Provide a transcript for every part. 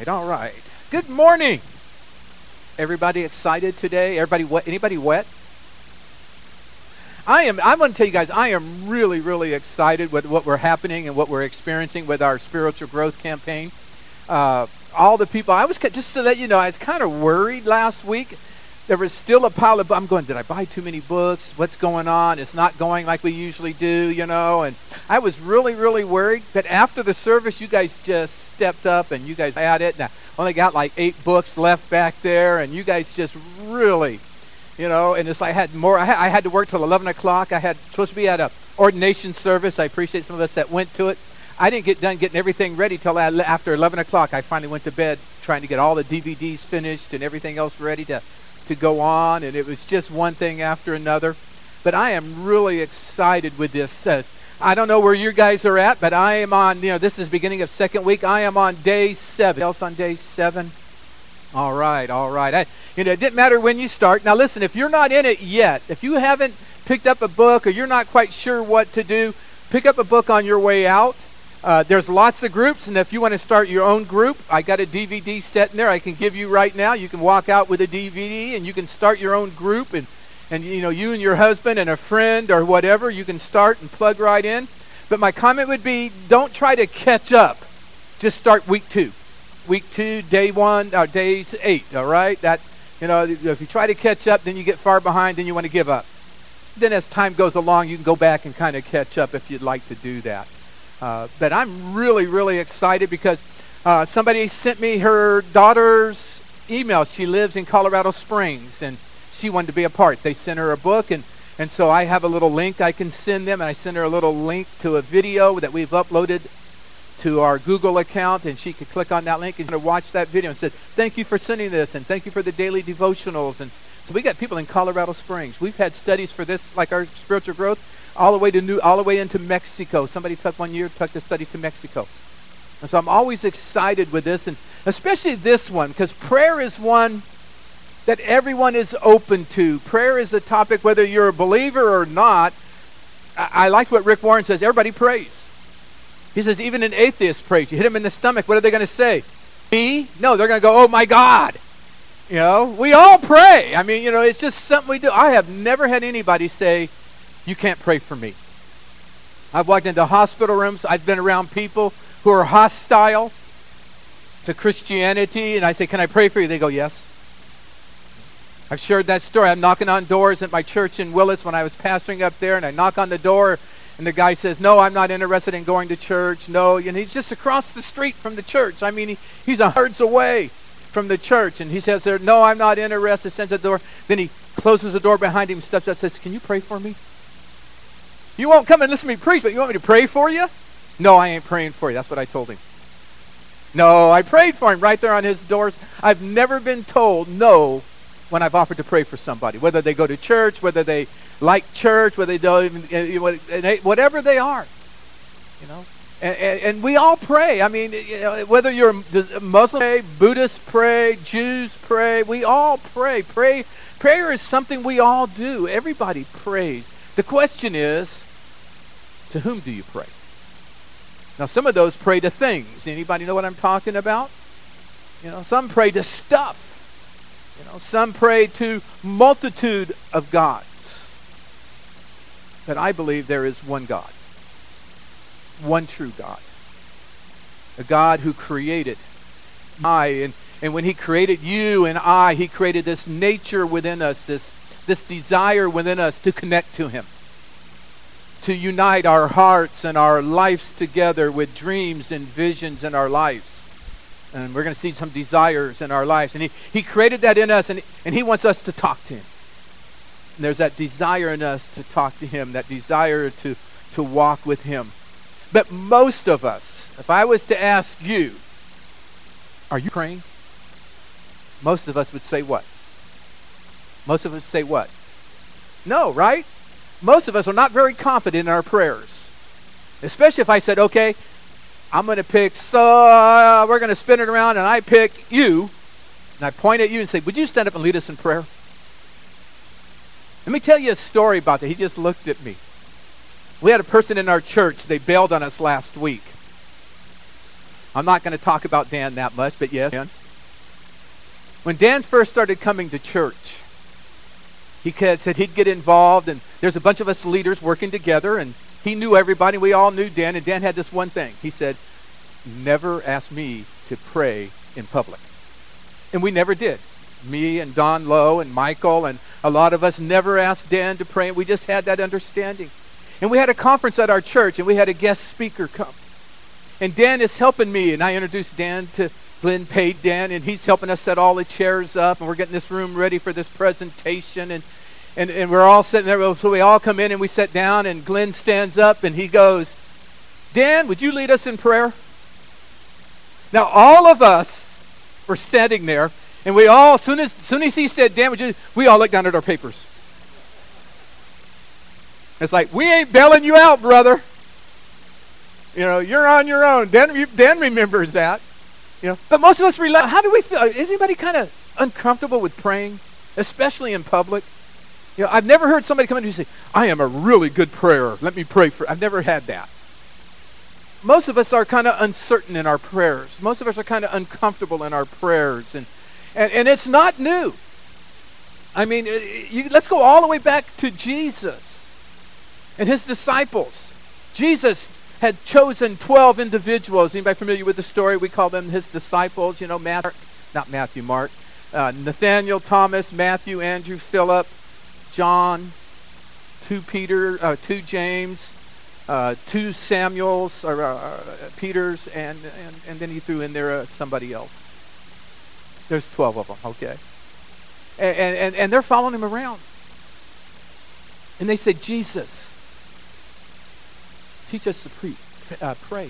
right, all right. Good morning. Everybody excited today? Everybody wet? Anybody wet? I'm going to tell you guys, I am really, really excited with what we're happening and what we're experiencing with our spiritual growth campaign. All the people, just so that you know, I was kind of worried last week. There was still a pile of, I'm going, did I buy too many books? What's going on? It's not going like we usually do, you know. And I was really, really worried. But after the service, you guys just stepped up and you guys had it. And I only got like 8 books left back there. And you guys just really, you know, and it's like I had more. I had to work till 11 o'clock. I had supposed to be at a ordination service. I appreciate some of us that went to it. I didn't get done getting everything ready till after 11 o'clock. I finally went to bed trying to get all the DVDs finished and everything else ready to go on, and it was just one thing after another. But I am really excited with this. I don't know where you guys are at, but I am on, this is beginning of second week. I am on day 7. Else on day 7? All right. It didn't matter when you start. Now listen, if you're not in it yet, if you haven't picked up a book or you're not quite sure what to do, pick up a book on your way out. There's lots of groups, and if you want to start your own group, I got a DVD set in there I can give you right now. You can walk out with a DVD, and you can start your own group, and you and your husband and a friend or whatever, you can start and plug right in. But my comment would be, don't try to catch up. Just start week 2. Week 2, day 1, or days 8, all right? If you try to catch up, then you get far behind, then you want to give up. Then as time goes along, you can go back and kind of catch up if you'd like to do that. But I'm really, really excited because somebody sent me her daughter's email. She lives in Colorado Springs, and she wanted to be a part. They sent her a book, and so I have a little link I can send them, and I sent her a little link to a video that we've uploaded to our Google account, and she could click on that link and watch that video and said, thank you for sending this, and thank you for the daily devotionals. And so we got people in Colorado Springs. We've had studies for this, like our spiritual growth, all the way into Mexico. Somebody took the study to Mexico. And so I'm always excited with this, and especially this one, because prayer is one that everyone is open to. Prayer is a topic, whether you're a believer or not. I like what Rick Warren says, everybody prays. He says, even an atheist prays. You hit him in the stomach, what are they going to say? Me? No, they're going to go, oh my God. We all pray. I mean, it's just something we do. I have never had anybody say, you can't pray for me. I've walked into hospital rooms. I've been around people who are hostile to Christianity, and I say, can I pray for you? They go, yes. I've shared that story. I'm knocking on doors at my church in Willis when I was pastoring up there, and I knock on the door, and the guy says, no, I'm not interested in going to church. No, and he's just across the street from the church. I mean, he's yards away from the church, and he says, no, I'm not interested, sends the door. Then he closes the door behind him, steps up, says, can you pray for me? You won't come and listen to me preach, but you want me to pray for you? No, I ain't praying for you. That's what I told him. No, I prayed for him right there on his doors. I've never been told no when I've offered to pray for somebody, whether they go to church, whether they like church, whether they don't even, whatever they are, And we all pray. I mean, whether you're Muslim, Buddhist, pray, Jews pray. We all pray. Prayer is something we all do. Everybody prays. The question is, to whom do you pray? Now, some of those pray to things. Anybody know what I'm talking about? Some pray to stuff. Some pray to multitude of gods. But I believe there is one God. One true God. A God who created and when he created you and I, he created this nature within us, this desire within us to connect to him, to unite our hearts and our lives together with dreams and visions in our lives. And we're going to see some desires in our lives. And he created that in us, and he wants us to talk to him. And there's that desire in us to talk to him, that desire to walk with him. But most of us, if I was to ask you, are you praying? Most of us would say what? Most of us say what? No, right? Most of us are not very confident in our prayers. Especially if I said, okay, I'm going to pick, we're going to spin it around, and I pick you, and I point at you and say, would you stand up and lead us in prayer? Let me tell you a story about that. He just looked at me. We had a person in our church, they bailed on us last week. I'm not going to talk about Dan that much, but yes. Dan. When Dan first started coming to church, he said he'd get involved, and there's a bunch of us leaders working together, and he knew everybody. We all knew Dan, and Dan had this one thing. He said, never ask me to pray in public. And we never did. Me and Don Lowe and Michael and a lot of us never asked Dan to pray, and we just had that understanding. And we had a conference at our church, and we had a guest speaker come. And Dan is helping me, and I introduced Dan to Glenn paid Dan, and he's helping us set all the chairs up, and we're getting this room ready for this presentation, and we're all sitting there. So we all come in, and we sit down, and Glenn stands up, and he goes, Dan, would you lead us in prayer? Now, all of us were standing there, and we all, as soon as he said, Dan, we all looked down at our papers. It's like, we ain't bailing you out, brother. You know, you're on your own. Dan remembers that. You know, but most of us how do we feel? Is anybody kind of uncomfortable with praying, especially in public? You know, I've never heard somebody come in and say, I am a really good prayer. Let me pray for. I've never had that. Most of us are kind of uncertain in our prayers. Most of us are kind of uncomfortable in our prayers, and it's not new. I mean, let's go all the way back to Jesus and his disciples. Jesus had chosen 12 individuals. Anybody familiar with the story? We call them his disciples. You know, Mark, Nathaniel, Thomas, Matthew, Andrew, Philip, John, 2 James, 2 Samuels, Peters, and then he threw in there somebody else. There's 12 of them, okay. And they're following him around. And they said, Jesus, teach us to pray.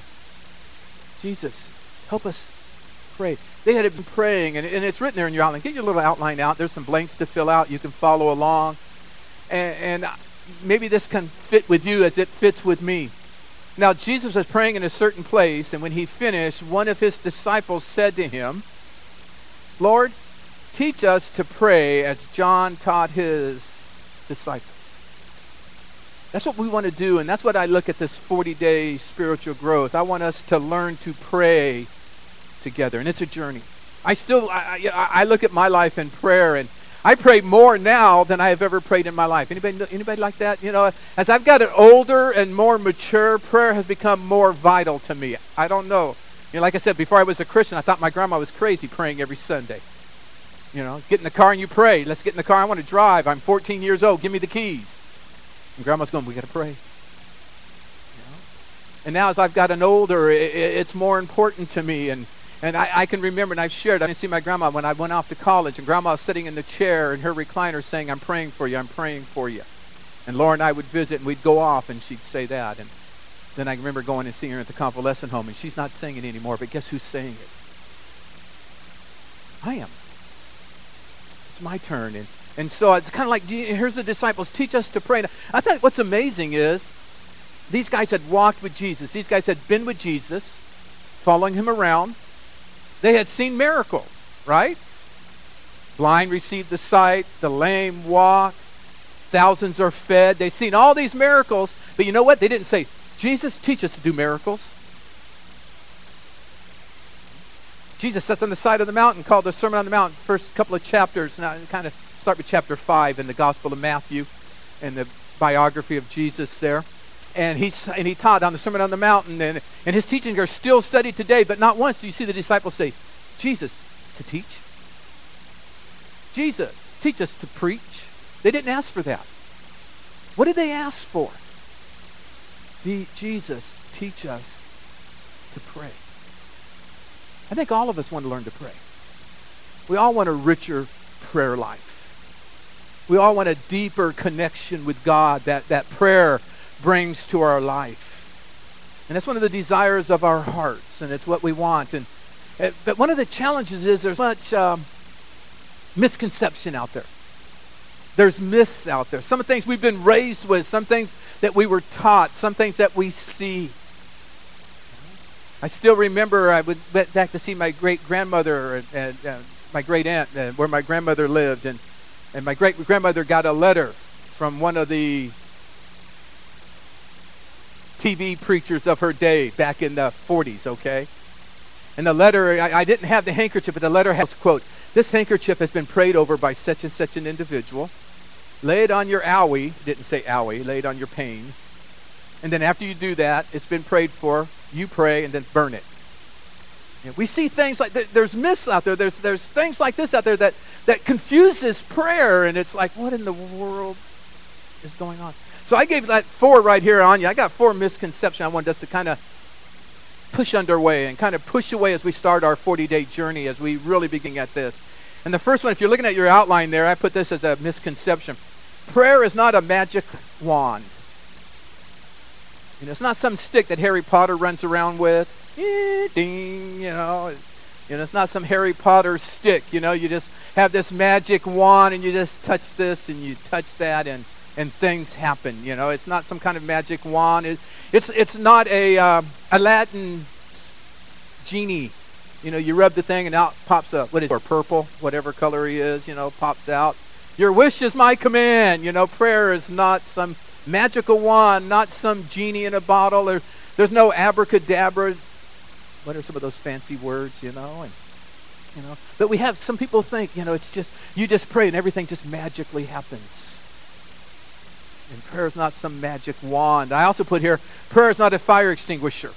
Jesus, help us pray. They had been praying, and it's written there in your outline. Get your little outline out. There's some blanks to fill out. You can follow along. And maybe this can fit with you as it fits with me. Now, Jesus was praying in a certain place, and when he finished, one of his disciples said to him, Lord, teach us to pray as John taught his disciples. That's what we want to do, and that's what I look at this 40-day spiritual growth. I want us to learn to pray together, and it's a journey. I look at my life in prayer, and I pray more now than I have ever prayed in my life. Anybody like that? You know, as I've gotten older and more mature, prayer has become more vital to me. I don't know. You know, like I said, before I was a Christian, I thought my grandma was crazy praying every Sunday. You know, get in the car and you pray. Let's get in the car. I want to drive. I'm 14 years old. Give me the keys. And Grandma's going, we got to pray. You know? And now as I've gotten older, it's more important to me. And I can remember, and I've shared, I didn't see my grandma when I went off to college, and Grandma was sitting in the chair in her recliner saying, I'm praying for you, I'm praying for you. And Laura and I would visit, and we'd go off, and she'd say that. And then I remember going and seeing her at the convalescent home, and she's not saying it anymore, but guess who's saying it? I am. It's my turn. And so it's kind of like, here's the disciples, teach us to pray. And I think what's amazing is these guys had walked with Jesus. These guys had been with Jesus, following him around. They had seen miracles, right? Blind received the sight, the lame walk, thousands are fed. They've seen all these miracles, but you know what? They didn't say, Jesus, teach us to do miracles. Jesus sits on the side of the mountain, called the Sermon on the Mount, first couple of chapters. Now, kind of start with chapter 5 in the Gospel of Matthew and the biography of Jesus there. And he taught on the Sermon on the Mountain, and his teachings are still studied today, but not once do you see the disciples say, Jesus, to teach? Jesus, teach us to preach? They didn't ask for that. What did they ask for? Jesus, teach us to pray. I think all of us want to learn to pray. We all want a richer prayer life. We all want a deeper connection with God that prayer brings to our life. And that's one of the desires of our hearts, and it's what we want. But one of the challenges is there's much misconception out there. There's myths out there. Some things we've been raised with, some things that we were taught, some things that we see. I still remember I went back to see my great-grandmother and my great-aunt where my grandmother lived, and my great-grandmother got a letter from one of the TV preachers of her day back in the 40s, okay? And the letter, I didn't have the handkerchief, but the letter has, quote, "This handkerchief has been prayed over by such and such an individual. Lay it on your owie," didn't say owie, lay it on your pain. And then after you do that, it's been prayed for, you pray, and then burn it. We see things like, there's myths out there, there's things like this out there that confuses prayer, and it's like, what in the world is going on? So I gave that 4 right here on you. I got 4 misconceptions I wanted us to kind of push underway and kind of push away as we start our 40-day journey, as we really begin at this. And the first one, if you're looking at your outline there, I put this as a misconception. Prayer is not a magic wand. It's not some stick that Harry Potter runs around with. Ding, it's not some Harry Potter stick. You just have this magic wand and you just touch this and you touch that and things happen. It's not some kind of magic wand. It's not a Aladdin genie. You rub the thing and out pops up. What is it? Or purple, whatever color he is, pops out. Your wish is my command. Prayer is not some magical wand, not some genie in a bottle. There's no abracadabra. What are some of those fancy words, But we have, some people think, it's just, you just pray and everything just magically happens. And prayer is not some magic wand. I also put here, prayer is not a fire extinguisher.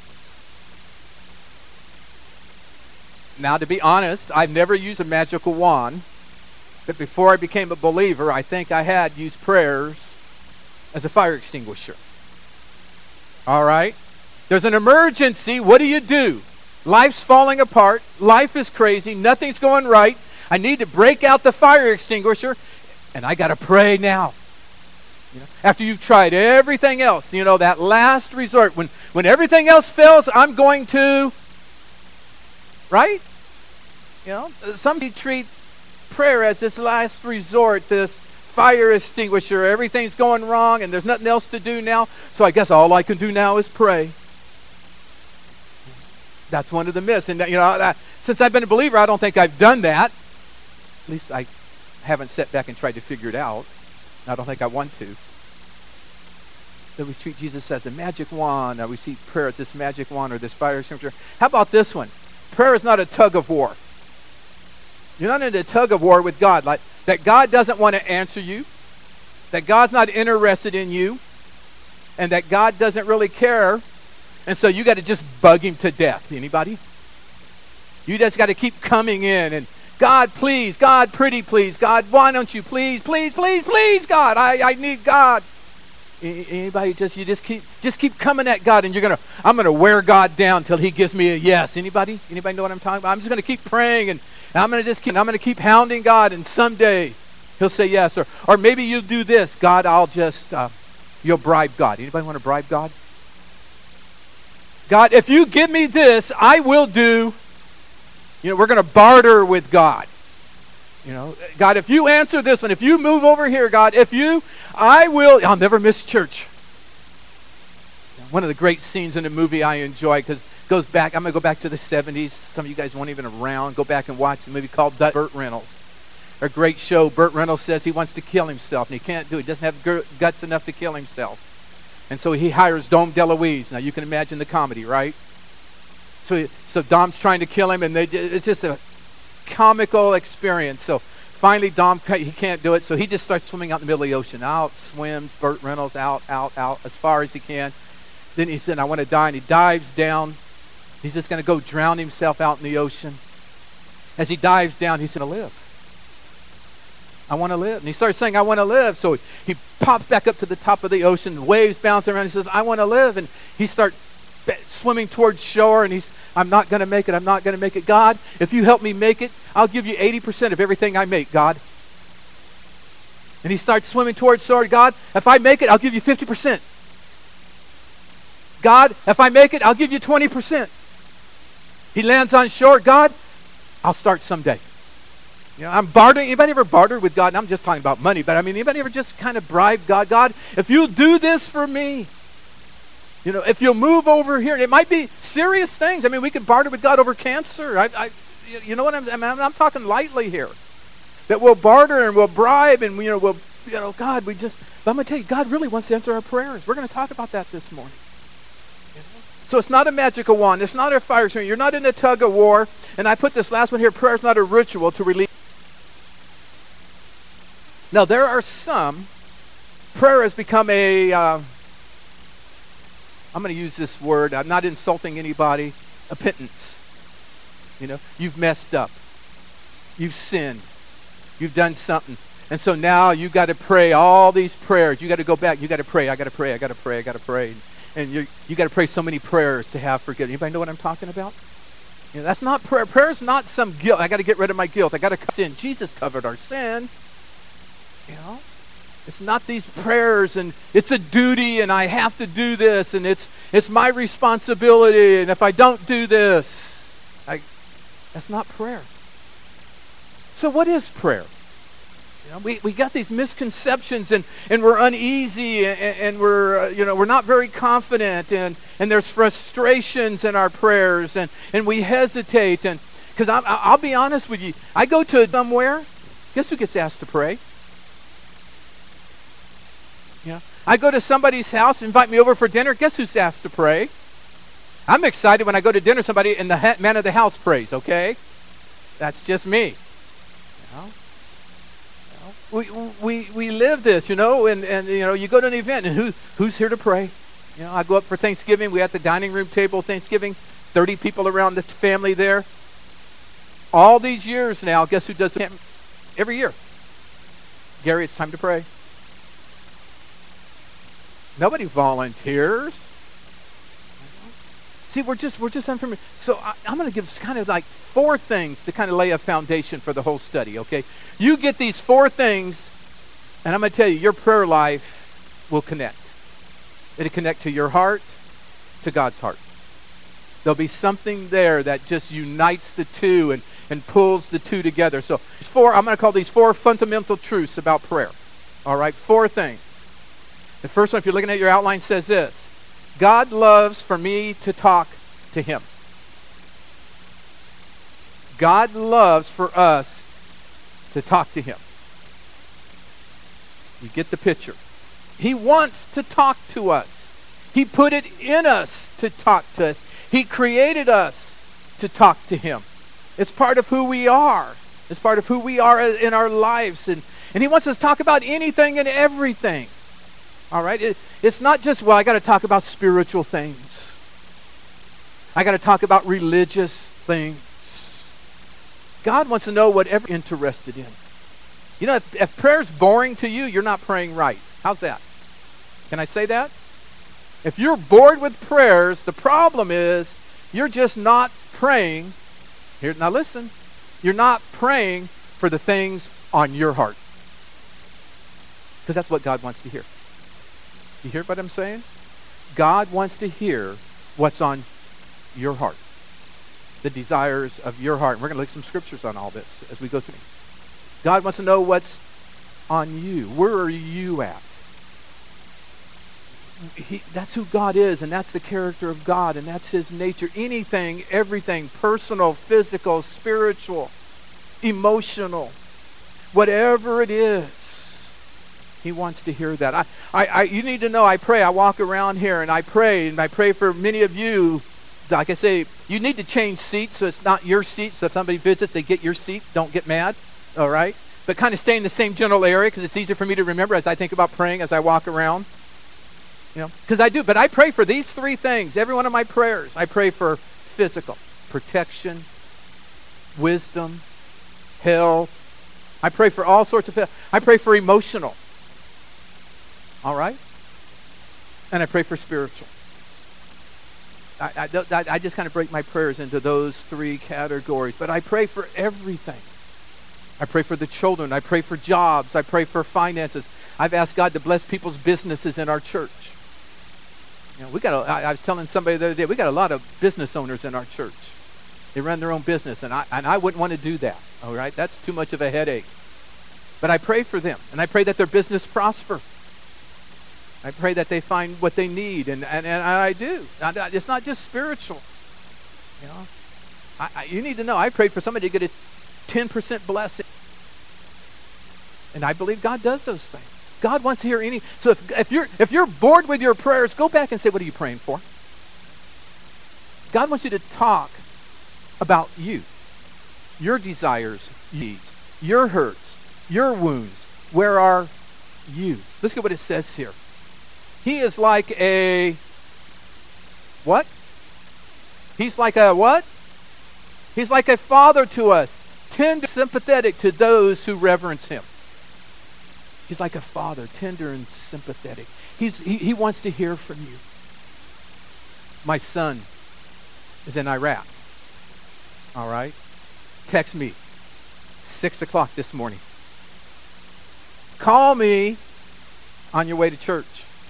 Now, to be honest, I've never used a magical wand. But before I became a believer, I think I had used prayers as a fire extinguisher. All right? There's an emergency. What do? Life's falling apart. Life is crazy. Nothing's going right. I need to break out the fire extinguisher, and I got to pray now. After you've tried everything else, that last resort, when everything else fails, I'm going to, right? Somebody treat prayer as this last resort, this fire extinguisher. Everything's going wrong and there's nothing else to do now, so I guess all I can do now is pray. That's one of the myths. And since I've been a believer, I don't think I've done that. At least I haven't sat back and tried to figure it out. I don't think I want to. That we treat Jesus as a magic wand, or we see prayer as this magic wand or this fire extinguisher. How about this one? Prayer is not a tug of war. You're not in a tug of war with God. Like that God doesn't want to answer you, that God's not interested in you, and that God doesn't really care. And so you got to just bug him to death. Anybody? You just got to keep coming in and, God, please, God, pretty please, God, why don't you please, please, please, please, God, I need God. Anybody you just keep coming at God, and I'm gonna wear God down till he gives me a yes. Anybody know what I'm talking about? I'm just gonna keep praying, and I'm gonna keep hounding God, and someday he'll say yes. Or maybe you'll do this, God, you'll bribe God. Anybody want to bribe God? God, if you give me this, I will do. We're going to barter with God. God, if you answer this one, if you move over here, God, I'll never miss church. One of the great scenes in a movie I enjoy, because it goes back, I'm going to go back to the 70s. Some of you guys weren't even around. Go back and watch a movie called Burt Reynolds. A great show. Burt Reynolds says he wants to kill himself, and he can't do it. He doesn't have guts enough to kill himself. And so he hires Dom DeLuise. Now, you can imagine the comedy, right? So Dom's trying to kill him, and it's just a comical experience. So finally, Dom, he can't do it, so he just starts swimming out in the middle of the ocean. Out swims Burt Reynolds, out, as far as he can. Then he said, I want to die, and he dives down. He's just going to go drown himself out in the ocean. As he dives down, he said, I live. I want to live. And he starts saying, I want to live. So he pops back up to the top of the ocean, waves bouncing around. He says, I want to live. And he starts swimming towards shore, and I'm not going to make it. I'm not going to make it. God, if you help me make it, I'll give you 80% of everything I make, God. And he starts swimming towards shore. God, if I make it, I'll give you 50%. God, if I make it, I'll give you 20%. He lands on shore. God, I'll start someday. I'm bartering. Anybody ever bartered with God? And I'm just talking about money, but anybody ever just kind of bribe God? God, if you'll do this for me, if you'll move over here, and it might be serious things. We could barter with God over cancer. You know what I'm talking lightly here. That we'll barter and we'll bribe and God, but I'm going to tell you, God really wants to answer our prayers. We're going to talk about that this morning. So it's not a magical wand. It's not a fire extinguisher. You're not in a tug of war. And I put this last one here. Prayer is not a ritual to release. Now, there are some. Prayer has become a, I'm going to use this word. I'm not insulting anybody. A pittance. You know, you've messed up. You've sinned. You've done something. And so now you got to pray all these prayers. You got to go back. You got to pray. I got to pray. I got to pray. I got to pray. And you got to pray so many prayers to have forgiveness. Anybody know what I'm talking about? You know, that's not prayer. Prayer is not some guilt. I got to get rid of my guilt. I got to sin. Jesus covered our sin. You know, it's not these prayers and it's a duty and I have to do this and it's my responsibility and if I don't do this, that's not prayer. So what is prayer? You know, we got these misconceptions and we're uneasy and we're we're not very confident and there's frustrations in our prayers and we hesitate and because I'll be honest with you, I go to somewhere, guess who gets asked to pray? Yeah, I go to somebody's house, invite me over for dinner, guess who's asked to pray? I'm excited when I go to dinner, somebody and the man of the house prays, okay? That's just me. We live this, and you go to an event and who's here to pray? You know, I go up for Thanksgiving, we at the dining room table Thanksgiving, 30 people around the family there. All these years now, guess who does it every year? Gary, it's time to pray. Nobody volunteers. See, we're just unfamiliar. So I'm going to give kind of like 4 things to kind of lay a foundation for the whole study, okay? You get these 4 things, and I'm going to tell you, your prayer life will connect. It'll connect to your heart, to God's heart. There'll be something there that just unites the two and pulls the two together. So I'm going to call these 4 fundamental truths about prayer. All right, 4 things. The first one, if you're looking at your outline, says this. God loves for me to talk to him. God loves for us to talk to him. You get the picture. He wants to talk to us. He put it in us to talk to us. He created us to talk to him. It's part of who we are. It's part of who we are in our lives. And he wants us to talk about anything and everything. All right? It's not just, I got to talk about spiritual things. I got to talk about religious things. God wants to know whatever you're interested in. You know, if prayer's boring to you, you're not praying right. How's that? Can I say that? If you're bored with prayers, the problem is you're just not praying. Here, now listen. You're not praying for the things on your heart. Because that's what God wants to hear. You hear what I'm saying? God wants to hear what's on your heart. The desires of your heart. And we're going to look at some scriptures on all this as we go through. God wants to know what's on you. Where are you at? That's who God is, and that's the character of God, and that's his nature. Anything, everything, personal, physical, spiritual, emotional, whatever it is, he wants to hear that. You need to know, I pray. I walk around here, and I pray for many of you. Like I say, you need to change seats so it's not your seat. So if somebody visits, they get your seat. Don't get mad, all right? But kind of stay in the same general area because it's easier for me to remember as I think about praying as I walk around. You know, because I do. But I pray for these 3 things. Every one of my prayers. I pray for physical, protection, wisdom, health. I pray for all sorts of health. I pray for emotional. All right? And I pray for spiritual. I just kind of break my prayers into those 3 categories. But I pray for everything. I pray for the children. I pray for jobs. I pray for finances. I've asked God to bless people's businesses in our church. You know, I was telling somebody the other day, we got a lot of business owners in our church. They run their own business, and I wouldn't want to do that. All right, that's too much of a headache. But I pray for them, and I pray that their business prosper. I pray that they find what they need, and I do. It's not just spiritual. You know, you need to know. I prayed for somebody to get a 10% blessing, and I believe God does those things. God wants to hear any. So if you're bored with your prayers, go back and say, what are you praying for? God wants you to talk about you, your desires, needs, your hurts, your wounds. Where are you? Let's get what it says here. He is like a what? He's like a what? He's like a father to us, tender, sympathetic to those who reverence him. He's like a father, tender and sympathetic. He wants to hear from you. My son is in Iraq. All right? Text me, 6 o'clock this morning. Call me on your way to church.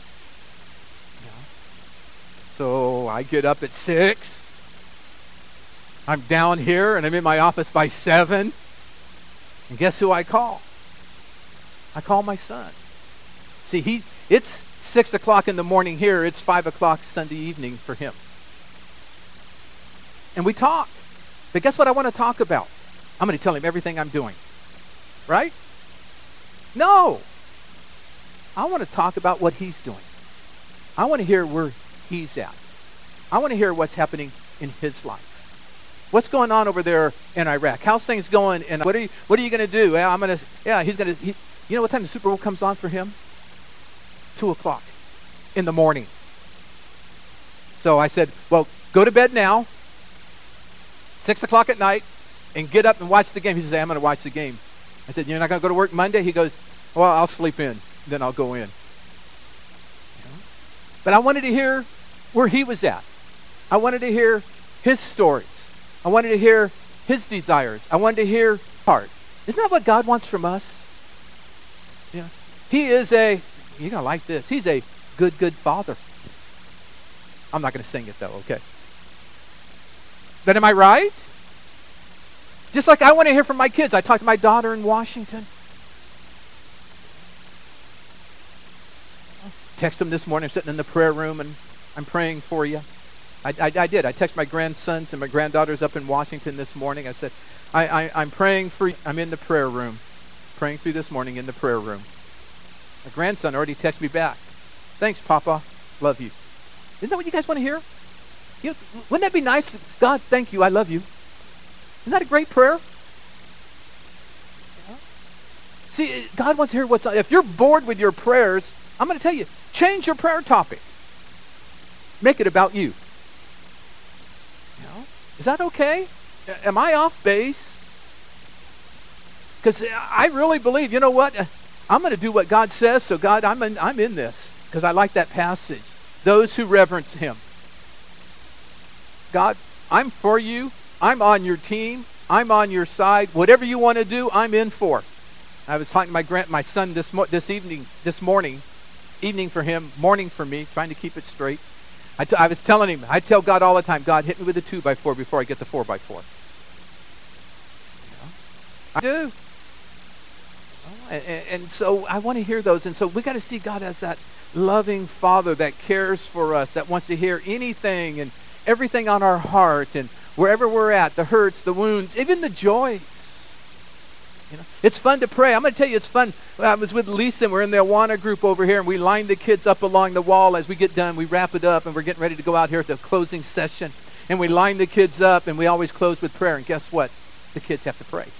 So I get up at 6. I'm down here and I'm in my office by 7. And guess who I call? I call my son. See, it's 6 o'clock in the morning here. It's 5 o'clock Sunday evening for him. And we talk. But guess what I want to talk about? I'm going to tell him everything I'm doing. Right? No. I want to talk about what he's doing. I want to hear where he's at. I want to hear what's happening in his life. What's going on over there in Iraq? How's things going? And what are you going to do? You know what time the Super Bowl comes on for him? 2 o'clock in the morning. So I said, well, go to bed now, 6 o'clock at night, and get up and watch the game. He says, hey, I'm going to watch the game. I said, you're not going to go to work Monday? He goes, well, I'll sleep in, then I'll go in. But I wanted to hear where he was at. I wanted to hear his stories. I wanted to hear his desires. I wanted to hear his heart. Isn't that what God wants from us? Yeah. He is you're going to like this. He's a good father. I'm not going to sing it though, okay? But am I right? Just like I want to hear from my kids. I talked to my daughter in Washington. Text them this morning. I'm sitting in the prayer room and I'm praying for you. I did. I texted my grandsons and my granddaughters up in Washington this morning. I said, I'm praying for you. I'm in the prayer room. Praying for you this morning in the prayer room. My grandson already texted me back. Thanks, Papa. Love you. Isn't that what you guys want to hear? Wouldn't that be nice? God, thank you. I love you. Isn't that a great prayer? Yeah. See, God wants to hear what's on. If you're bored with your prayers, I'm going to tell you, change your prayer topic. Make it about you. Is that okay? Am I off base? Because I really believe, you know what? I'm going to do what God says. So God, I'm in this because I like that passage. Those who reverence him. God, I'm for you. I'm on your team. I'm on your side. Whatever you want to do, I'm in for. I was talking to my son this morning for him, morning for me, trying to keep it straight. I was telling him, I tell God all the time, God, hit me with a 2x4 before I get the 4x4. I do. And so I want to hear those. And so we got to see God as that loving Father that cares for us, that wants to hear anything and everything on our heart and wherever we're at, the hurts, the wounds, even the joys. It's fun to pray. I'm going to tell you, it's fun. I was with Lisa, and we're in the Awana group over here, and we line the kids up along the wall. As we get done, we wrap it up, and we're getting ready to go out here at the closing session. And we line the kids up, and we always close with prayer. And guess what? The kids have to pray.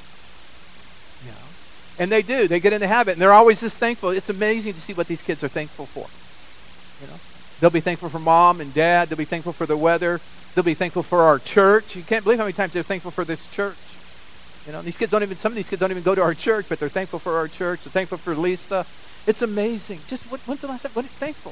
And they do. They get in the habit, and they're always just thankful. It's amazing to see what these kids are thankful for. They'll be thankful for mom and dad. They'll be thankful for the weather. They'll be thankful for our church. You can't believe how many times they're thankful for this church. Some of these kids don't even go to our church, but they're thankful for our church. They're thankful for Lisa. It's amazing. Just when's the last time? What are you thankful?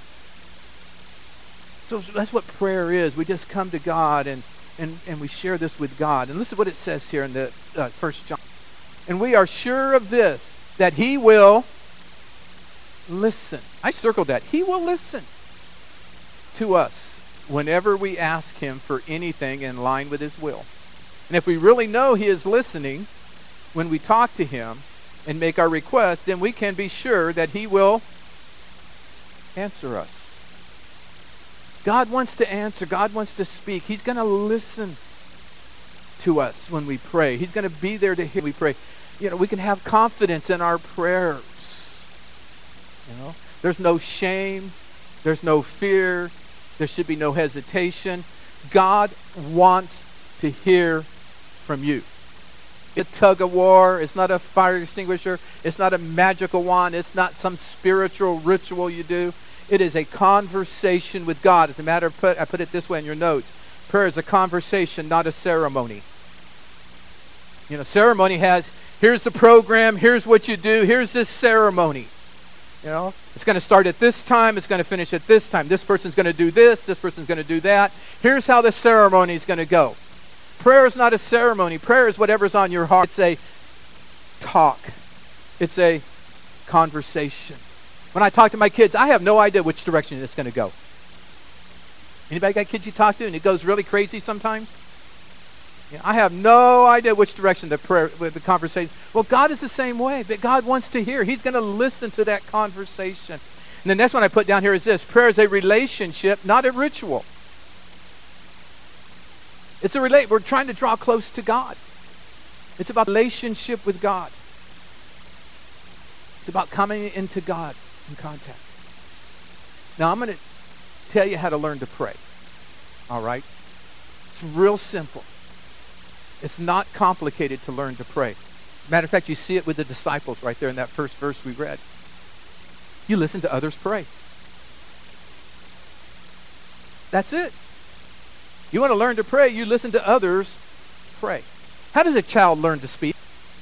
So that's what prayer is. We just come to God and we share this with God. And listen to what it says here in the 1 John. And we are sure of this, that he will listen. I circled that. He will listen to us whenever we ask him for anything in line with his will. And if we really know he is listening when we talk to him and make our request, then we can be sure that he will answer us. God wants to answer. God wants to speak. He's going to listen to us when we pray. He's going to be there to hear we pray. We can have confidence in our prayers. There's no shame. There's no fear. There should be no hesitation. God wants to hear from you. It's a tug of war. It's not a fire extinguisher. It's not a magical wand. It's not some spiritual ritual you do. It is a conversation with God. As a matter of fact, I put it this way in your notes. Prayer is a conversation, not a ceremony. You know, ceremony has, here's the program, here's what you do, here's this ceremony. You know, it's going to start at this time, it's going to finish at this time. This person's going to do this person's going to do that. Here's how the ceremony is going to go. Prayer is not a ceremony. Prayer is whatever's on your heart. It's a talk. It's a conversation. When I talk to my kids, I have no idea which direction it's going to go. Anybody got kids you talk to and it goes really crazy sometimes? Yeah, I have no idea which direction the conversation. Well, God is the same way, but God wants to hear. He's going to listen to that conversation. And the next one I put down here is this. Prayer is a relationship, not a ritual. It's we're trying to draw close to God. It's about relationship with God. It's about coming into God in contact. Now, I'm going to tell you how to learn to pray. All right? It's real simple. It's not complicated to learn to pray. Matter of fact, you see it with the disciples right there in that first verse we read. You listen to others pray. That's it. You want to learn to pray, you listen to others pray. How does a child learn to speak?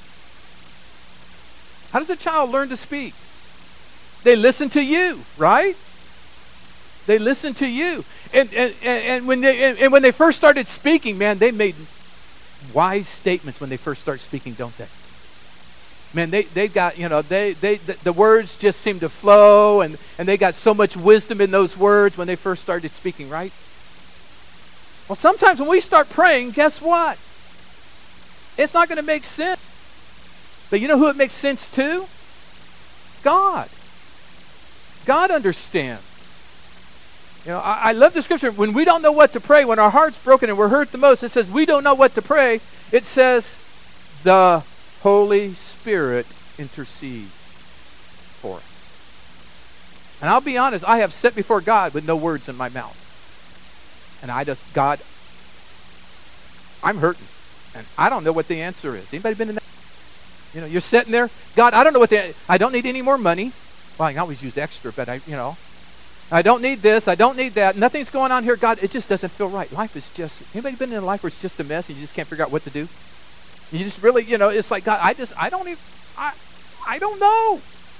How does a child learn to speak? They listen to you, right? They listen to you. And when they first started speaking, man, they made wise statements when they first start speaking, don't they? Man, they got, you know, the words just seem to flow, and they got so much wisdom in those words when they first started speaking, right? Well, sometimes when we start praying, guess what? It's not going to make sense. But you know who it makes sense to? God. God understands. You know, I love the scripture. When we don't know what to pray, when our heart's broken and we're hurt the most, it says we don't know what to pray. It says the Holy Spirit intercedes for us. And I'll be honest, I have sat before God with no words in my mouth. And God, I'm hurting. And I don't know what the answer is. Anybody been in that? You know, you're sitting there, God, I don't know I don't need any more money. Well, I can always use extra, but I don't need this, I don't need that. Nothing's going on here. God, it just doesn't feel right. Life is just, anybody been in a life where it's just a mess and you just can't figure out what to do? You just really, it's like, God, I don't know.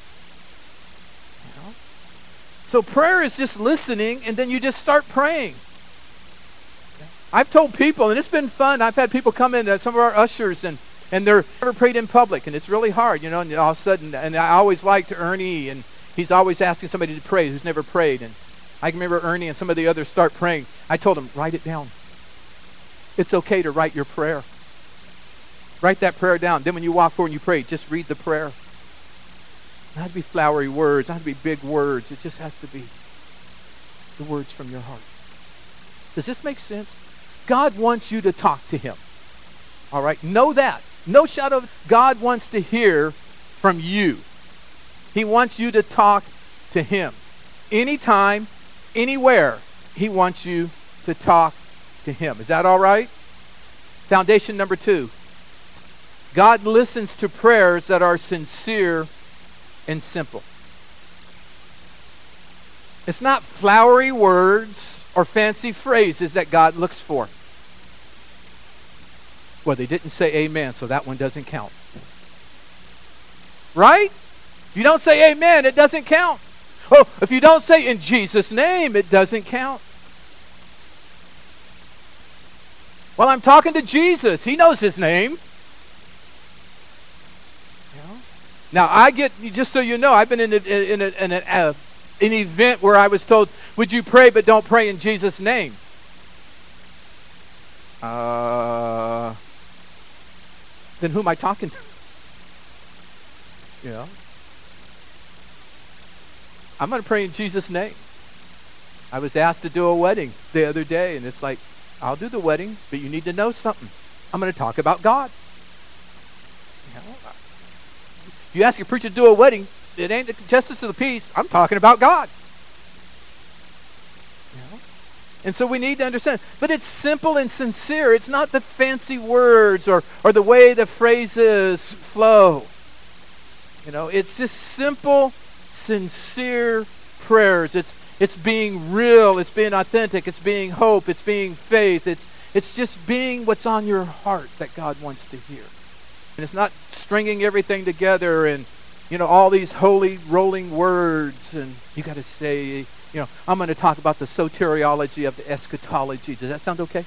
So prayer is just listening, and then you just start praying. I've told people, and it's been fun, I've had people come in, some of our ushers, and they're never prayed in public, and it's really hard, and all of a sudden, and I always liked Ernie, and he's always asking somebody to pray who's never prayed, and I can remember Ernie and some of the others start praying. I told them, write it down. It's okay to write your prayer. Write that prayer down. Then when you walk forward and you pray, just read the prayer. Not to be flowery words, not to be big words. It just has to be the words from your heart. Does this make sense? God wants you to talk to him. All right? Know that. No shadow of God wants to hear from you. He wants you to talk to him. Anytime, anywhere, he wants you to talk to him. Is that all right? Foundation number 2. God listens to prayers that are sincere and simple. It's not flowery words or fancy phrases that God looks for. Well, they didn't say amen, so that one doesn't count. Right? If you don't say amen, it doesn't count. Oh, if you don't say in Jesus' name, it doesn't count. Well, I'm talking to Jesus. He knows his name. Now, just so you know, I've been in an event where I was told, would you pray, but don't pray in Jesus' name? Then who am I talking to? I'm going to pray in Jesus' name. I was asked to do a wedding the other day, and it's like, I'll do the wedding, but you need to know something. I'm going to talk about God. If you ask your preacher to do a wedding, it ain't the justice of the peace. I'm talking about God. And so we need to understand. But it's simple and sincere. It's not the fancy words or the way the phrases flow. It's just simple, sincere prayers. It's being real. It's being authentic. It's being hope. It's being faith. It's just being what's on your heart that God wants to hear. And it's not stringing everything together and, all these holy rolling words. And you got to say, I'm going to talk about the soteriology of the eschatology. Does that sound okay?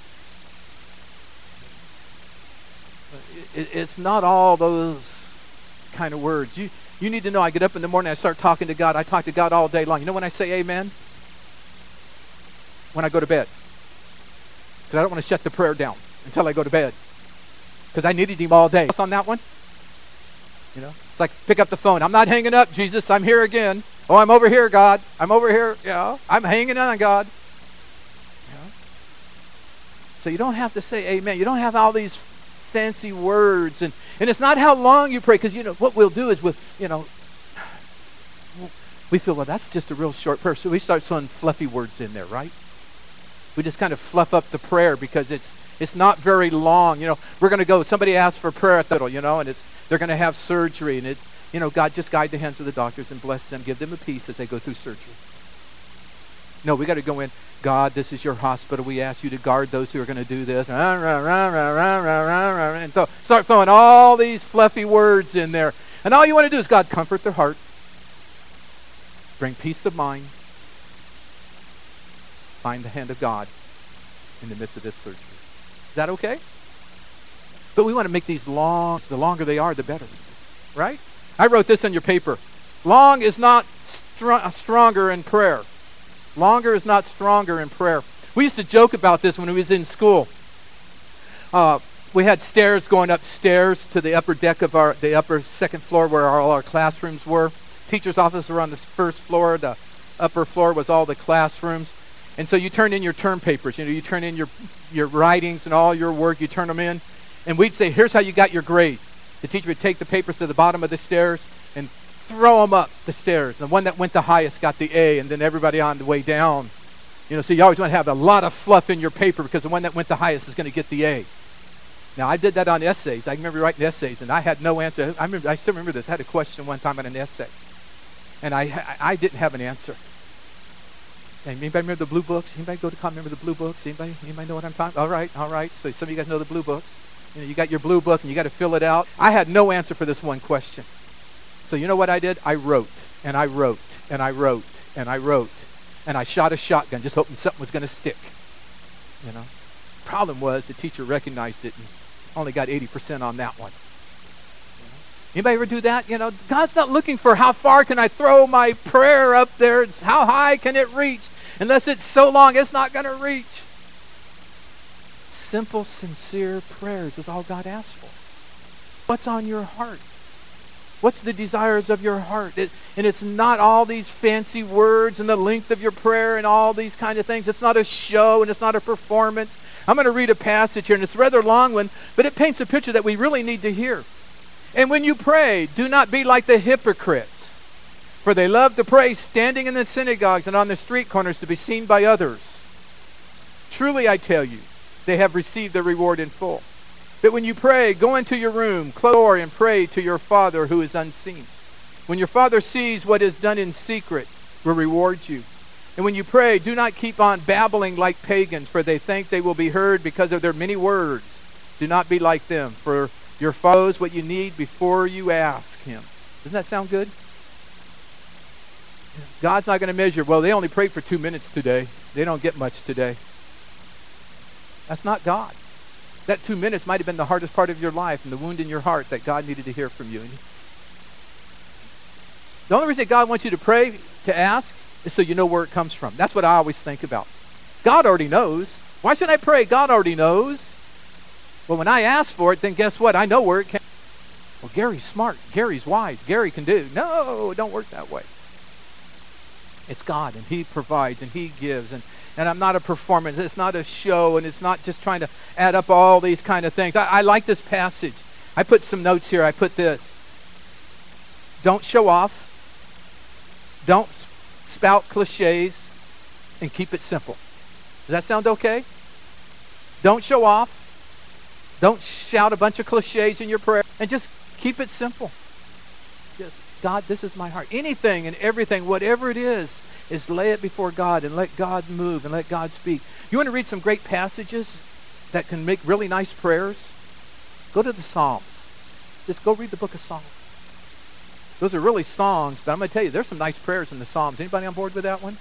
It's not all those kind of words. You need to know I get up in the morning, I start talking to God. I talk to God all day long. You know when I say amen? When I go to bed. Because I don't want to shut the prayer down until I go to bed. Because I needed him all day. What's on that one? It's like pick up the phone. I'm not hanging up, Jesus. I'm here again. Oh, I'm over here, God. I'm over here. I'm hanging on, God. So you don't have to say amen. You don't have all these fancy words. And it's not how long you pray. Because, what we'll do is we feel, well, that's just a real short prayer. So we start throwing fluffy words in there, right? We just kind of fluff up the prayer because it's not very long. We're going to go, somebody asks for prayer at the middle, and they're going to have surgery. And God, just guide the hands of the doctors and bless them. Give them a peace as they go through surgery. No, we got to go in. God, this is your hospital. We ask you to guard those who are going to do this. And so start throwing all these fluffy words in there. And all you want to do is, God, comfort their heart. Bring peace of mind. Find the hand of God in the midst of this surgery. Is that okay? But we want to make these long. The longer they are, the better. Right? I wrote this in your paper. Long is not stronger in prayer. Longer is not stronger in prayer. We used to joke about this when we was in school. We had stairs going upstairs to the upper deck of the upper second floor where all our classrooms were. Teacher's office were on the first floor. The upper floor was all the classrooms. And so you turn in your term papers. You turn in your writings and all your work. You turn them in. And we'd say, here's how you got your grade. The teacher would take the papers to the bottom of the stairs and throw them up the stairs. The one that went the highest got the A, and then everybody on the way down. So you always want to have a lot of fluff in your paper because the one that went the highest is going to get the A. Now, I did that on essays. I remember writing essays, and I had no answer. I still remember this. I had a question one time on an essay, and I didn't have an answer. Anybody remember the blue books? Anybody go to college remember the blue books? Anybody know what I'm talking about? All right. So some of you guys know the blue books. You got your blue book, and you got to fill it out. I had no answer for this one question. So you know what I did? I wrote, and I wrote, and I wrote, and I wrote, and I shot a shotgun, just hoping something was going to stick. Problem was the teacher recognized it and only got 80% on that one. Anybody ever do that? God's not looking for how far can I throw my prayer up there. It's how high can it reach? Unless it's so long, it's not going to reach. Simple, sincere prayers is all God asks for. What's on your heart? What's the desires of your heart? And it's not all these fancy words and the length of your prayer and all these kind of things. It's not a show and it's not a performance. I'm going to read a passage here, and it's a rather long one, but it paints a picture that we really need to hear. And when you pray, do not be like the hypocrites, for they love to pray standing in the synagogues and on the street corners to be seen by others. Truly, I tell you, they have received their reward in full. But when you pray, go into your room, close the door, and pray to your Father who is unseen. When your Father sees what is done in secret, will reward you. And when you pray, do not keep on babbling like pagans, for they think they will be heard because of their many words. Do not be like them, for your Father knows what you need before you ask him. Doesn't that sound good? God's not going to measure, well, they only prayed for 2 minutes today. They don't get much today. That's not God. That 2 minutes might have been the hardest part of your life and the wound in your heart that God needed to hear from you. The only reason God wants you to pray, to ask, is so you know where it comes from. That's what I always think about. God already knows. Why should I pray? God already knows. Well, when I ask for it, then guess what? I know where it came. Well, Gary's smart. Gary's wise. Gary can do. No, it don't work that way. It's God, and he provides, and he gives, and I'm not a performance. It's not a show, and it's not just trying to add up all these kind of things. I like this passage. I put some notes here. I put this. Don't show off. Don't spout cliches, and keep it simple. Does that sound okay? Don't show off. Don't shout a bunch of cliches in your prayer. And just keep it simple. Just, God, this is my heart. Anything and everything, whatever it is lay it before God and let God move and let God speak. You want to read some great passages that can make really nice prayers? Go to the Psalms. Just go read the book of Psalms. Those are really songs, but I'm going to tell you, there's some nice prayers in the Psalms. Anybody on board with that one?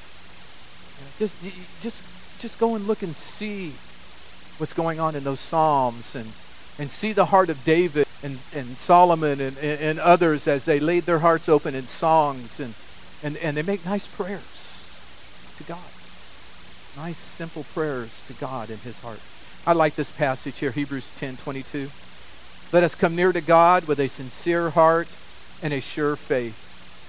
Just go and look and see what's going on in those Psalms and see the heart of David and Solomon and others as they laid their hearts open in songs and they make nice prayers to God. Nice, simple prayers to God in his heart. I like this passage here, Hebrews 10:22. Let us come near to God with a sincere heart and a sure faith.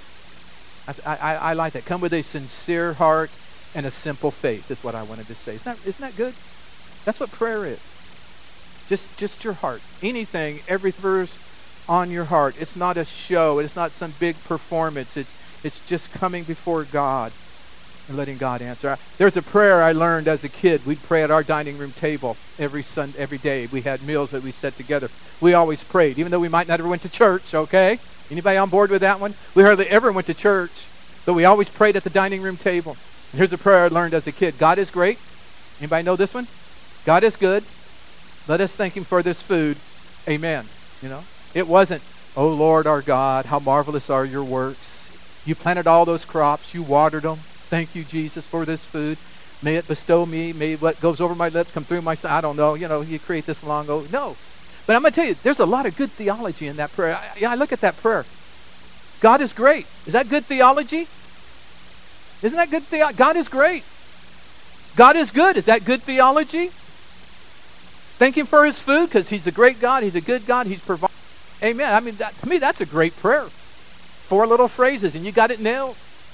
I like that. Come with a sincere heart and a simple faith is what I wanted to say. Isn't that good? That's what prayer is. Just your heart. Anything, every verse on your heart. It's not a show. It's not some big performance. It's just coming before God and letting God answer. There's a prayer I learned as a kid. We'd pray at our dining room table every day. We had meals that we set together. We always prayed, even though we might not ever went to church, okay? Anybody on board with that one? We hardly ever went to church, but we always prayed at the dining room table. And here's a prayer I learned as a kid. God is great. Anybody know this one? God is good. Let us thank him for this food. Amen. You know, it wasn't, oh Lord our God, how marvelous are your works. You planted all those crops. You watered them. Thank you, Jesus, for this food. May it bestow me. May what goes over my lips come through my side. I don't know. You know, you create this long. Oh, no. But I'm going to tell you, there's a lot of good theology in that prayer. I look at that prayer. God is great. Is that good theology? Isn't that good theology? God is great. God is good. Is that good theology? Thank him for his food because he's a great God. He's a good God. He's provided. Amen. I mean, to me, that's a great prayer. 4 little phrases, and you got it nailed.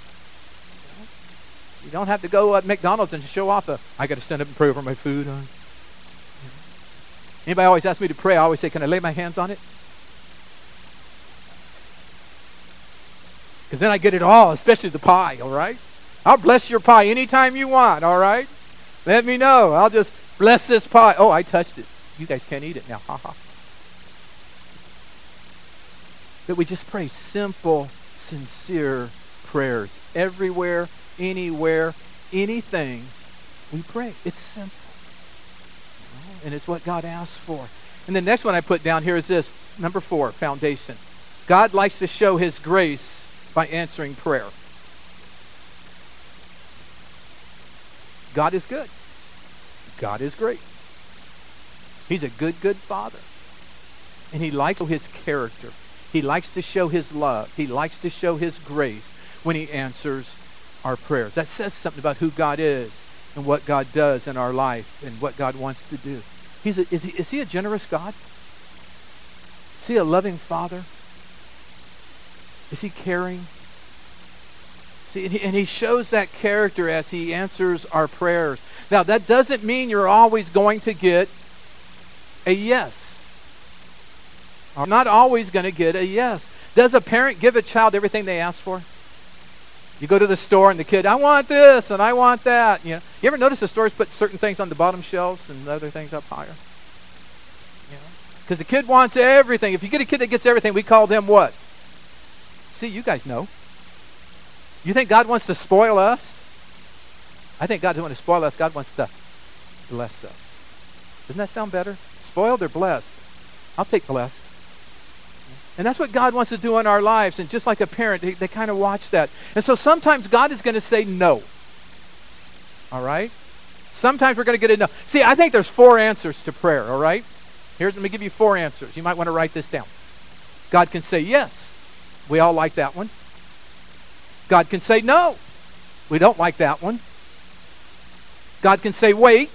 You don't have to go at McDonald's and show off I got to stand up and pray over my food. Anybody always ask me to pray, I always say, can I lay my hands on it? Because then I get it all, especially the pie, all right? I'll bless your pie anytime you want, all right? Let me know. I'll just bless this pie. Oh, I touched it. You guys can't eat it now. Ha ha. That we just pray simple, sincere prayers. Everywhere, anywhere, anything, we pray. It's simple. And it's what God asks for. And the next one I put down here is this. Number 4, foundation. God likes to show his grace by answering prayer. God is good. God is great. He's a good, good Father. And he likes to show his character. He likes to show his love. He likes to show his grace when he answers our prayers. That says something about who God is and what God does in our life and what God wants to do. Is he a generous God? Is he a loving Father? Is he caring? See, and he shows that character as he answers our prayers. Now, that doesn't mean you're always going to get a yes. I'm not always going to get a yes. Does a parent give a child everything they ask for? You go to the store and the kid, I want this and I want that. You ever notice the stores put certain things on the bottom shelves and other things up higher? Because the kid wants everything. If you get a kid that gets everything, we call them what? See, you guys know. You think God wants to spoil us? I think God doesn't want to spoil us. God wants to bless us. Doesn't that sound better? Spoiled or blessed? I'll take blessed. And that's what God wants to do in our lives. And just like a parent, they kind of watch that. And so sometimes God is going to say no. All right? Sometimes we're going to get a no. See, I think there's 4 answers to prayer, all right? Let me give you 4 answers. You might want to write this down. God can say yes. We all like that one. God can say no. We don't like that one. God can say wait.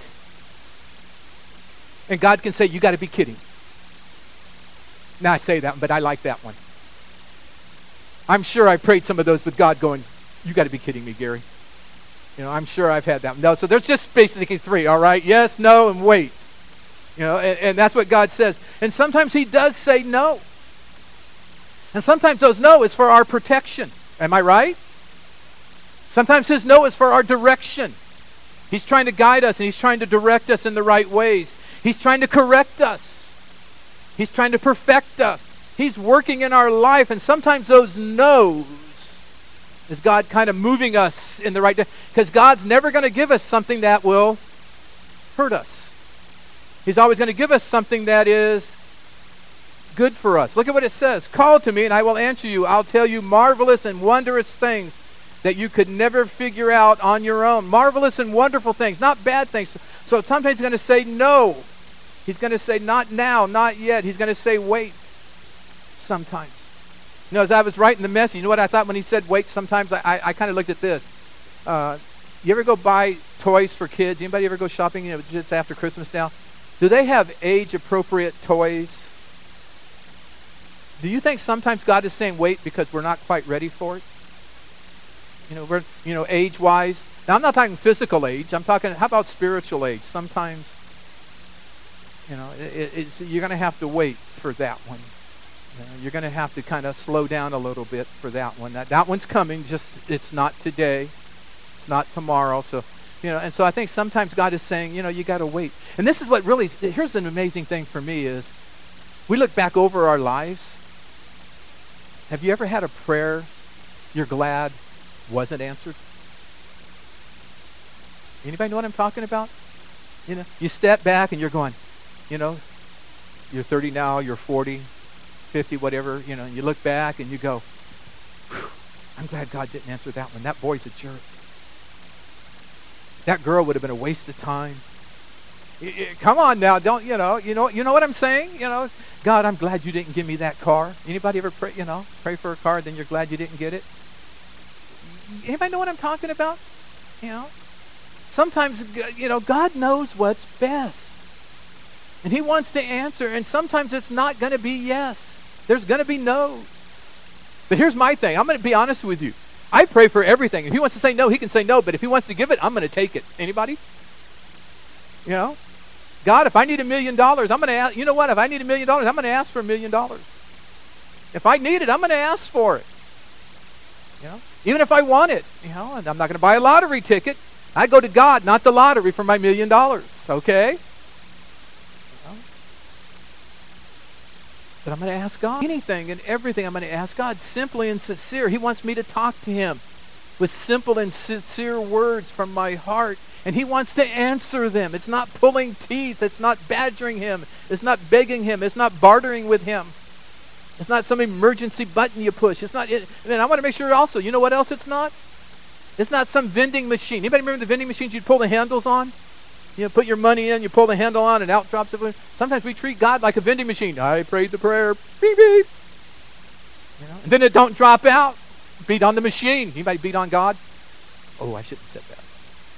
And God can say, you got to be kidding. Now I say that, but I like that one. I'm sure I prayed some of those with God going, you got to be kidding me, Gary. I'm sure I've had that. No, so there's just basically 3, all right? Yes, no, and wait. And that's what God says. And sometimes he does say no. And sometimes those no is for our protection. Am I right? Sometimes his no is for our direction. He's trying to guide us, and He's trying to direct us in the right ways. He's trying to correct us. He's trying to perfect us. He's working in our life, and sometimes those no's is God kind of moving us in the right direction, because God's never going to give us something that will hurt us. He's always going to give us something that is good for us. Look at what it says. Call to me, and I will answer you. I'll tell you marvelous and wondrous things that you could never figure out on your own. Marvelous and wonderful things, not bad things. So sometimes He's going to say no. He's going to say not now, not yet. He's going to say wait sometimes. You know, as I was writing the message, you know what I thought when He said wait sometimes? I kind of looked at this. You ever go buy toys for kids? Anybody ever go shopping, just after Christmas now? Do they have age-appropriate toys? Do you think sometimes God is saying wait because we're not quite ready for it? We're age-wise. Now, I'm not talking physical age. I'm talking, how about spiritual age? Sometimes, you're going to have to wait for that one. You're going to have to kind of slow down a little bit for that one. That one's coming, just it's not today. It's not tomorrow. So, and so I think sometimes God is saying, you got to wait. And this is what really, here's an amazing thing for me is, we look back over our lives. Have you ever had a prayer you're glad wasn't answered? Anybody know what I'm talking about? You step back and you're going, you're 30 now, you're 40, 50, whatever, you look back and you go, I'm glad God didn't answer that one. That boy's a jerk. That girl would have been a waste of time. Come on now, don't, you know what I'm saying? God, I'm glad you didn't give me that car. Anybody ever pray for a car, then you're glad you didn't get it? Anybody know what I'm talking about? Sometimes, God knows what's best. And He wants to answer, and sometimes it's not going to be yes. There's going to be no's. But here's my thing. I'm going to be honest with you. I pray for everything. If He wants to say no, He can say no. But if He wants to give it, I'm going to take it. Anybody? God, if I need $1 million, I'm going to ask. You know what? If I need $1 million, I'm going to ask for $1 million. If I need it, I'm going to ask for it. Even if I want it, and I'm not going to buy a lottery ticket. I go to God, not the lottery, for my $1 million. Okay? But I'm going to ask God anything and everything. I'm going to ask God simply and sincere. He wants me to talk to Him with simple and sincere words from my heart. And He wants to answer them. It's not pulling teeth. It's not badgering Him. It's not begging Him. It's not bartering with Him. It's not some emergency button you push. It's not. And I want to make sure also, you know what else it's not? It's not some vending machine. Anybody remember the vending machines you'd pull the handles on? Put your money in, you pull the handle on, and out drops it. Sometimes we treat God like a vending machine. I prayed the prayer, beep, beep. And then it don't drop out. Beat on the machine. Anybody beat on God? Oh, I shouldn't have said that.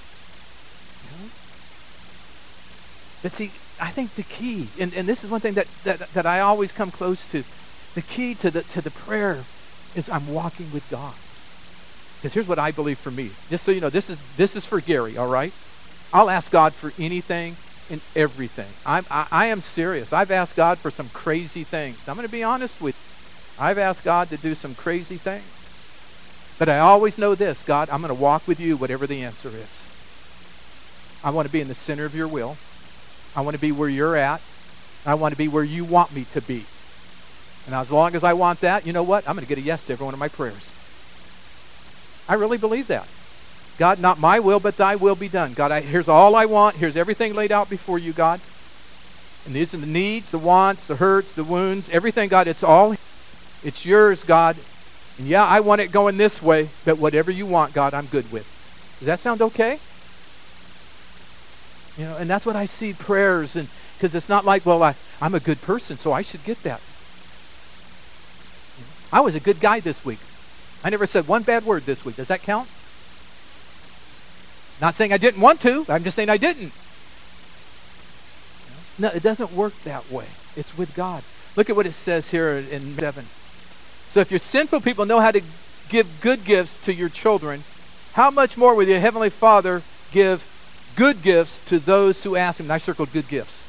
But see, I think the key, and this is one thing that I always come close to, the key to the prayer is I'm walking with God. Because here's what I believe for me. Just so you know, this is for Gary, all right? I'll ask God for anything and everything. I am serious. I've asked God for some crazy things. I'm going to be honest with you. I've asked God to do some crazy things. But I always know this, God, I'm going to walk with you whatever the answer is. I want to be in the center of your will. I want to be where you're at. I want to be where you want me to be. And as long as I want that, you know what? I'm going to get a yes to every one of my prayers. I really believe that. God, not my will, but thy will be done. God, here's all I want. Here's everything laid out before you, God. And these are the needs, the wants, the hurts, the wounds, everything, God. It's yours, God. And yeah, I want it going this way, but whatever you want, God, I'm good with. Does that sound okay? And that's what I see prayers, and because it's not like, well, I'm a good person, so I should get that. I was a good guy this week. I never said one bad word this week. Does that count? Not saying I didn't want to. I'm just saying I didn't. No, it doesn't work that way. It's with God. Look at what it says here in 7. So if your sinful people know how to give good gifts to your children, how much more will your Heavenly Father give good gifts to those who ask Him? And I circled good gifts.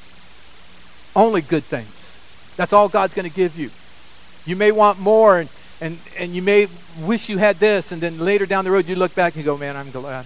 Only good things. That's all God's going to give you. You may want more, and And you may wish you had this, and then later down the road you look back and you go, man, I'm glad.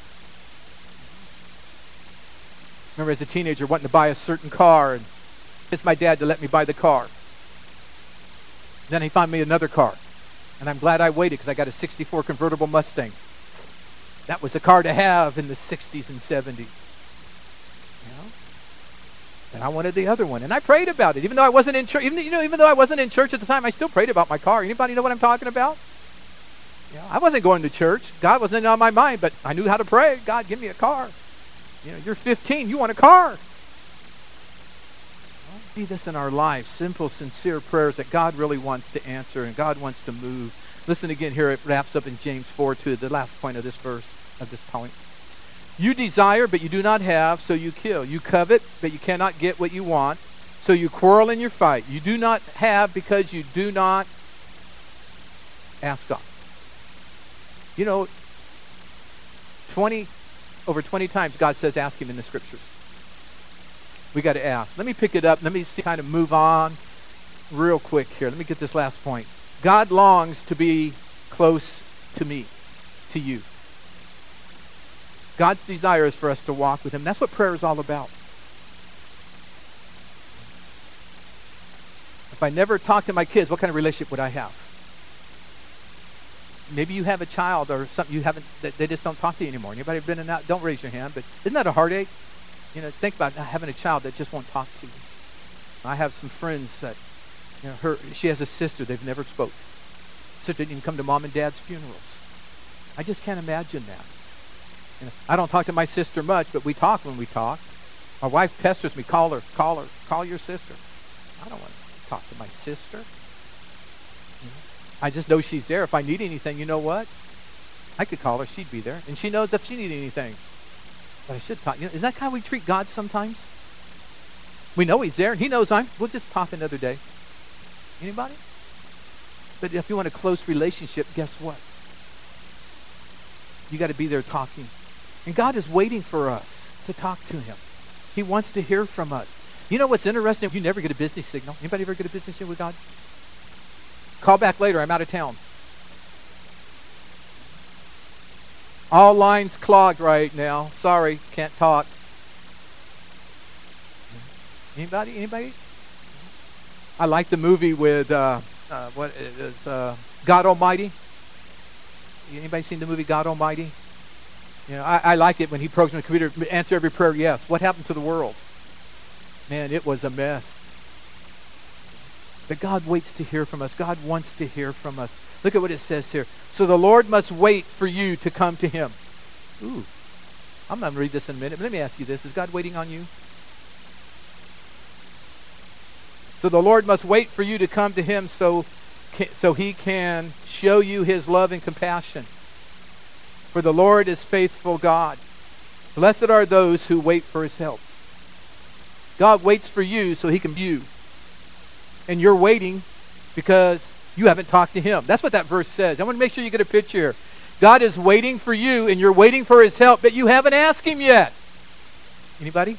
Remember as a teenager wanting to buy a certain car, and it's my dad to let me buy the car. Then he found me another car. And I'm glad I waited because I got a 64 convertible Mustang. That was a car to have in the 60s and 70s. You know? And I wanted the other one. And I prayed about it. Even though I wasn't in church, even though I wasn't in church at the time, I still prayed about my car. Anybody know what I'm talking about? You know, I wasn't going to church. God wasn't on my mind, but I knew how to pray. God, give me a car. You know, you're 15, you want a car. See this in our lives, simple, sincere prayers that God really wants to answer and God wants to move. Listen again here, it wraps up in James 4:2, the last point of this verse, of this point. You desire, but you do not have, so you kill. You covet, but you cannot get what you want, so you quarrel in your fight. You do not have because you do not ask God. You know, over 20 times God says ask him in the scriptures. We got to ask. Let me pick it up. Let me kind of move on real quick here. Let me get this last point. God longs to be close to me, to you. God's desire is for us to walk with him. That's what prayer is all about. If I never talked to my kids, what kind of relationship would I have? Maybe you have a child or something you haven't, they just don't talk to you anymore. Anybody been in that? Don't raise your hand, but isn't that a heartache? You know, think about having a child that just won't talk to you. I have some friends that, you know, she has a sister they've never spoke. Sister didn't even come to mom and dad's funerals. I just can't imagine that. You know, I don't talk to my sister much, but we talk when we talk. My wife pesters me, call your sister. I don't want to talk to my sister. You know, I just know she's there. If I need anything, you know what? I could call her, she'd be there. And she knows if she needs anything. But I should talk. You know, isn't that how we treat God sometimes? We know he's there and he knows we'll just talk another day. Anybody? But if you want a close relationship, guess what? You got to be there talking. And God is waiting for us to talk to him. He wants to hear from us. You know what's interesting? You never get a busy signal. Anybody ever get a busy signal with God? Call back later. I'm out of town. All lines clogged right now. Sorry, can't talk. Anybody? I like the movie with God Almighty. Anybody seen the movie God Almighty? You know, I like it when he programmed the computer to answer every prayer yes. What happened to the world? Man, it was a mess. But God waits to hear from us. God wants to hear from us. Look at what it says here. So the Lord must wait for you to come to him. Ooh, I'm going to read this in a minute, but let me ask you this. Is God waiting on you? So the Lord must wait for you to come to him so he can show you his love and compassion. For the Lord is faithful God. Blessed are those who wait for his help. God waits for you so he can view. And you're waiting because you haven't talked to him. That's what that verse says. I want to make sure you get a picture here. God is waiting for you and you're waiting for his help, but you haven't asked him yet. Anybody?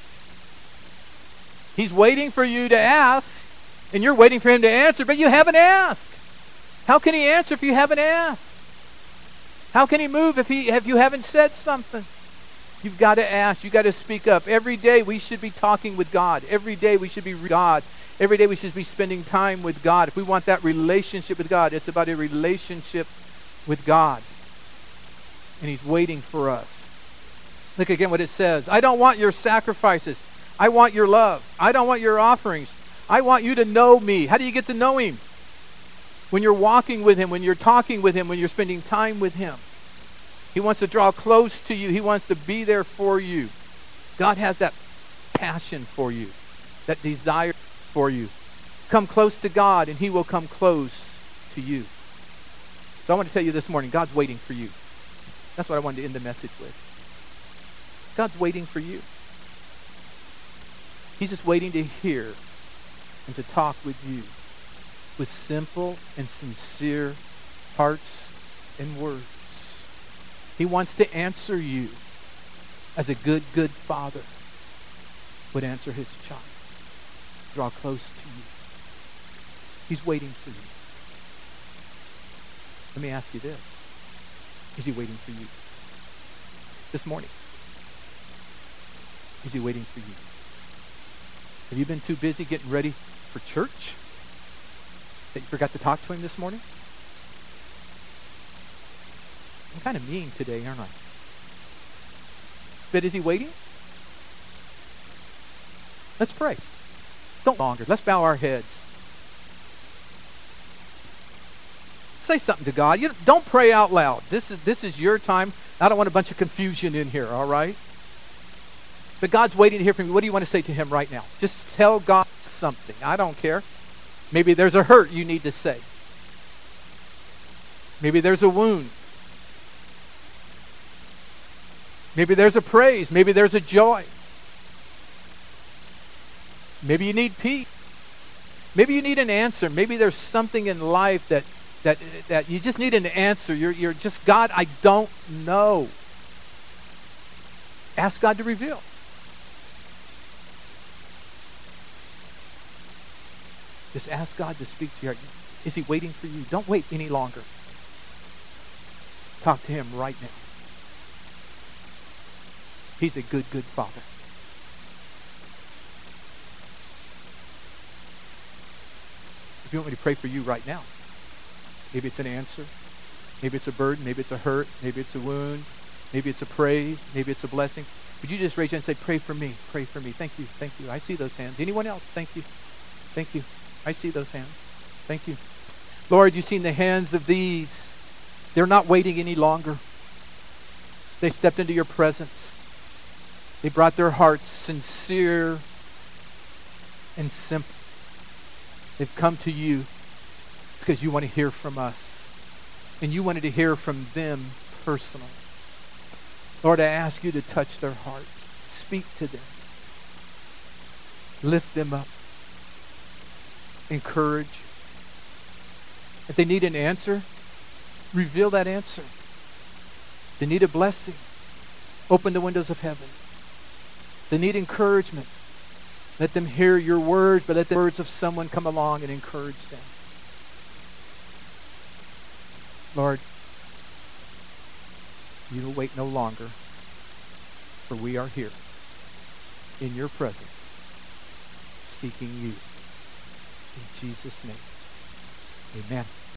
He's waiting for you to ask and you're waiting for him to answer, but you haven't asked. How can he answer if you haven't asked? How can he move if you haven't said something? You've got to ask. You've got to speak up. Every day we should be talking with God. Every day we should be God. Every day we should be spending time with God. If we want that relationship with God, it's about a relationship with God. And he's waiting for us. Look again what it says. I don't want your sacrifices. I want your love. I don't want your offerings. I want you to know me. How do you get to know him? When you're walking with him, when you're talking with him, when you're spending time with him. He wants to draw close to you. He wants to be there for you. God has that passion for you, that desire for you. Come close to God and he will come close to you. So I want to tell you this morning, God's waiting for you. That's what I wanted to end the message with. God's waiting for you. He's just waiting to hear and to talk with you with simple and sincere hearts and words. He wants to answer you as a good father would answer his child. Draw close to you. He's waiting for you. Let me ask you this. Is he waiting for you this morning? Is he waiting for you? Have you been too busy getting ready for church that you forgot to talk to him this morning? I'm kind of mean today, aren't I? But is he waiting? Let's pray. Don't longer. Let's bow our heads. Say something to God. Don't pray out loud. This is your time. I don't want a bunch of confusion in here, all right? But God's waiting to hear from you. What do you want to say to him right now? Just tell God something. I don't care. Maybe there's a hurt you need to say. Maybe there's a wound. Maybe there's a praise. Maybe there's a joy. Maybe you need peace. Maybe you need an answer. Maybe there's something in life that you just need an answer. You're just, God, I don't know. Ask God to reveal. Just ask God to speak to your heart. Is he waiting for you? Don't wait any longer. Talk to him right now. He's a good, good Father. If you want me to pray for you right now, maybe it's an answer, maybe it's a burden, maybe it's a hurt, maybe it's a wound, maybe it's a praise, maybe it's a blessing. Would you just raise your hand and say, pray for me, pray for me. Thank you, thank you. I see those hands. Anyone else? Thank you, thank you. I see those hands. Thank you. Lord, you've seen the hands of these. They're not waiting any longer. They stepped into your presence. They brought their hearts sincere and simple. They've come to you because you want to hear from us. And you wanted to hear from them personally. Lord, I ask you to touch their heart. Speak to them. Lift them up. Encourage. If they need an answer, reveal that answer. They need a blessing. Open the windows of heaven. They need encouragement. Let them hear your words, but let the words of someone come along and encourage them. Lord, you will wait no longer, for we are here in your presence, seeking you. In Jesus' name, amen.